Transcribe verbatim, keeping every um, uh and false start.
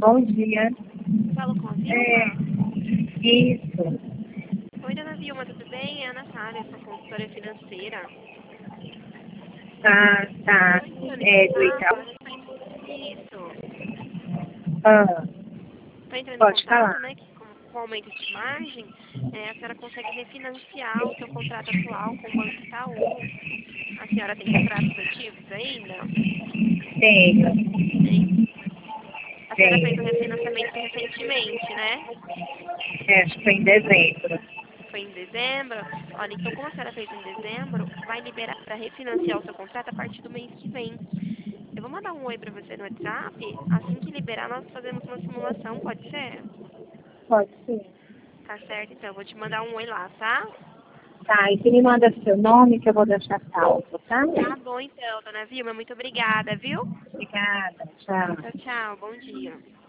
Bom dia. Falo com a Vilma? É, isso. Oi, dona Vilma, tudo bem? É a Natália, sua consultora financeira. Ah, tá. Tô entrando em É, do contato a Itaú? respeito... Isso. Ah, Tô entrando em pode contato, falar. né, que com, com o aumento de margem, é, a senhora consegue refinanciar o seu contrato atual com o Banco Itaú. A senhora tem contratos ativos ainda? Tenho, Tem. A senhora fez o tenho. refinanciamento recentemente, né? É, acho que foi em dezembro. Foi em dezembro. Olha, então como a senhora fez em dezembro, vai liberar para refinanciar o seu contrato a partir do mês que vem. Eu vou mandar um oi para você no WhatsApp. Assim que liberar, nós fazemos uma simulação, pode ser? Pode ser. Tá certo, então. Eu vou te mandar um oi lá, tá? Tá, e você me manda seu nome que eu vou deixar salvo, tá? Tá bom, então, dona Vilma. Muito obrigada, viu? Obrigada, tchau. Tchau, tchau. Bom dia.